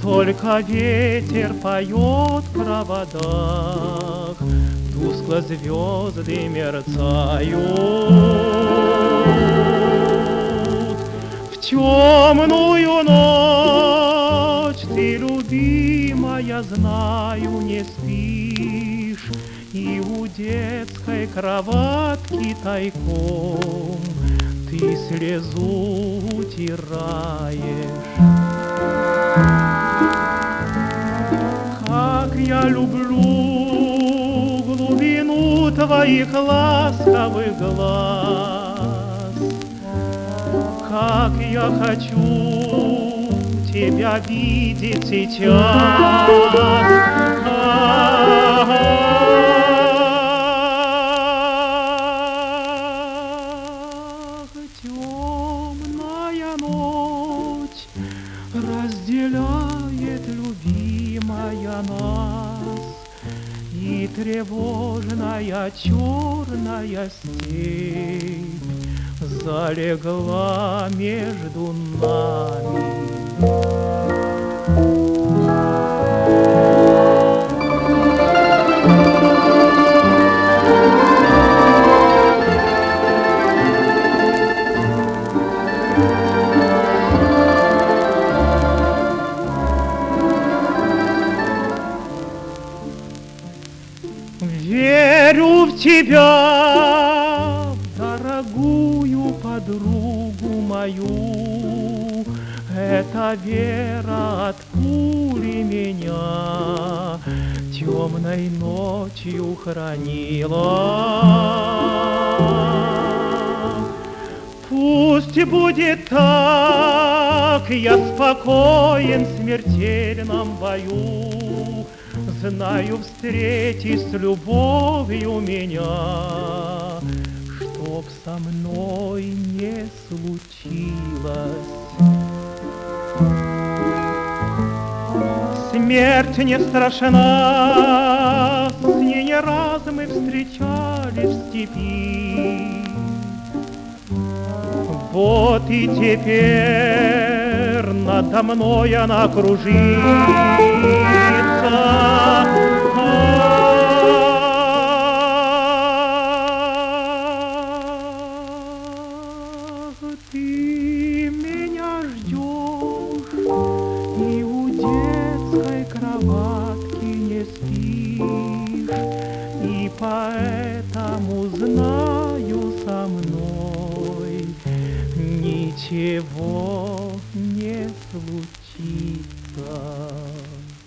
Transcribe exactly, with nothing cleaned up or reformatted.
Только ветер поет в проводах, тускло звезды мерцают. В темную ночь ты, любимая, знаю, не спишь, и у детской кроватки тайком ты слезу утираешь. Как я люблю глубину твоих ласковых глаз, как я хочу тебя видеть сейчас. Ах, темная ночь разделяет, любимая, нас, и тревожная черная степь залегла между нами. Верю в тебя, дорогую подругу мою, эта вера от пули меня темной ночью хранила. Пусть будет так, я спокоен в смертельном бою, знаю, встретись с любовью меня, чтоб со мной не случилось. Смерть не страшна, с ней не раз мы встречались в степи. Вот и теперь надо мной она кружится. Ты меня ждешь, и у детской кроватки не спишь, и поэтому знаю, со мной ничего не случится.